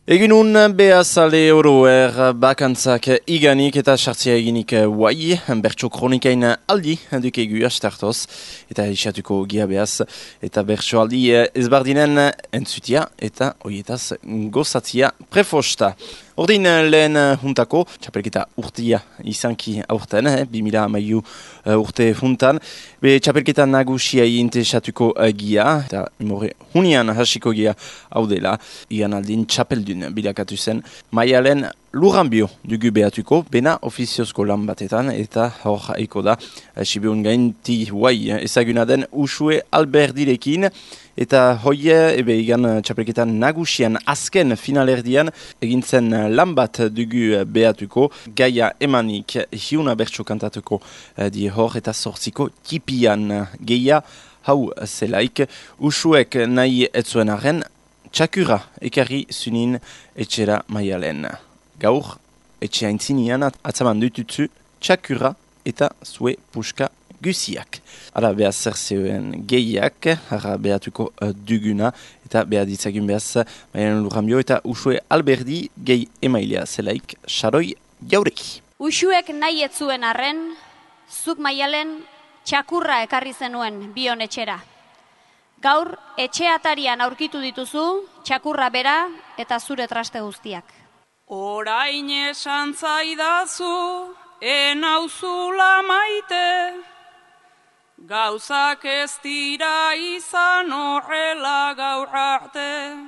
Eginun behazale oroer bakantzak iganik eta sartzea eginik guai, bertso kronikain aldi dukegu astartoz, eta isatuko gia behaz, eta bertso aldi ezbardinen entzutia eta hoietaz gozatzia prefosta. Ordin lehen juntako, txapelketa urtia izanki aurten, 2000 urte juntan, be txapelketa nagusia interesatuko gia, eta imore hunian hasiko gia hau dela, ian aldin txapeldun bilakatu zen, maialen Luranbio dugu behatuko, bena ofiziozko lan batetan, eta hor haiko da, Sibiun gainti huai ezaguna den Usue Alberdirekin, eta hoie, igan txapelketan nagusian azken finalerdian, egintzen lan bat dugu behatuko, gaia emanik hiuna bertso kantatuko die hor, eta sortziko tipian geia, hau zelaik, Usuek nahi etzuen arren, txakura ekarri zunin etxera maialen. Gaur, etxe haintzinian atzaman dututzu txakura eta zue puska guziak. Hala behaz zer zeuen gehiak, harra behatuko duguna, eta behar ditzagun behaz Maialen Luranbio eta Usue Alberdi gehi emailea zelaik saroi jaureki. Usuek nahi etzuen arren, zuk Maialen txakurra ekarri zenuen bion etxera. Gaur, etxe atarian aurkitu dituzu, txakurra bera eta zure traste guztiak. Orain esan zaidazu, enauzula maite, gauzak ez dira izan horrela gaur arte.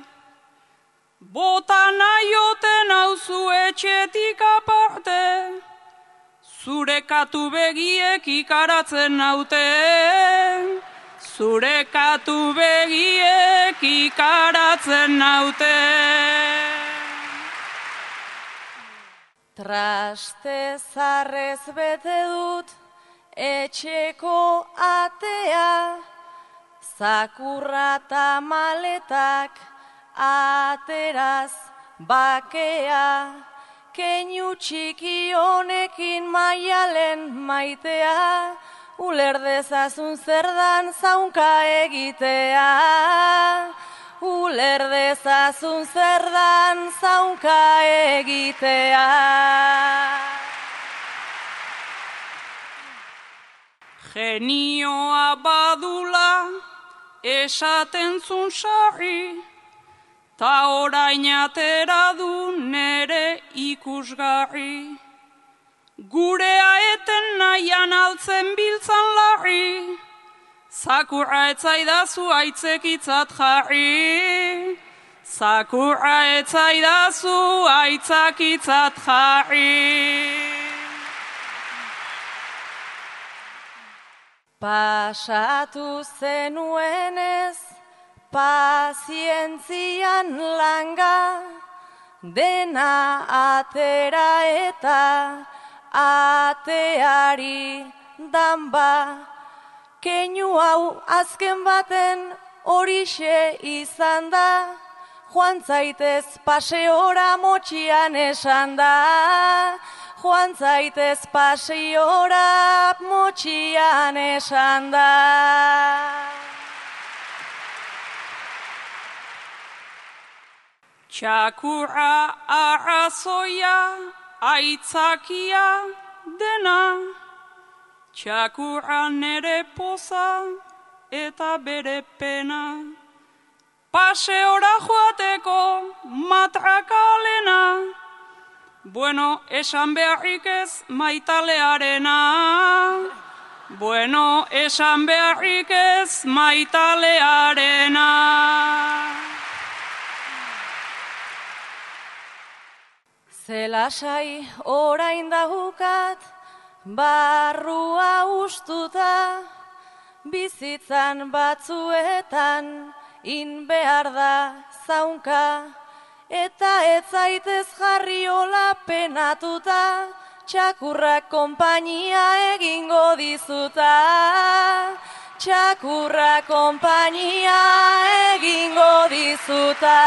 Bota nahioten auzu etxetik aparte, zure katu begiek ikaratzen naute. Zure katu begiek ikaratzen naute. Traste zarrez bete dut etxeko atea, zakurra eta maletak ateraz bakea, keinu txiki honekin Maialen maitea, uler dezazun zer dan zaunka egitea. Uler dezazun zer dan zaunka egitea. Genioa badula esaten zun sarri, ta orain atera du nere ikusgarri. Gurea eten nahian altzen biltzan larri, zakurra etzaidazu aitzekitzat jarri. Zakurra etzaidazu aitzakitzat jarri. Pasatu zenuenez, pazientzian langa, dena atera eta ateari danba. Keinu hau azken baten horixe izan da, joan zaitez paseora motxian esan da. Joan zaitez paseora motxian esan da. Txakurra arrazoia aitzakia dena, txakurra nere poza eta bere pena. Paseora joateko matrakalena, bueno, esan beharrik ez maitalearena. Bueno, esan beharrik ez maitalearena. Zelasai orain daukat, barrua ustuta, bizitzan batzuetan behar da zaunka, eta ez zaitez jarriola penatuta, txakurrak konpainia egingo dizuta. Txakurrak konpainia egingo dizuta.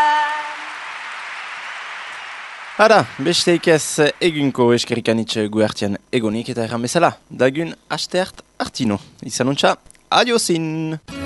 Hara, besteik ez egunko eskerrikanitxe guartian egonik eta erran bezala. Dagun asteart artino. Izanuntza, adiozin!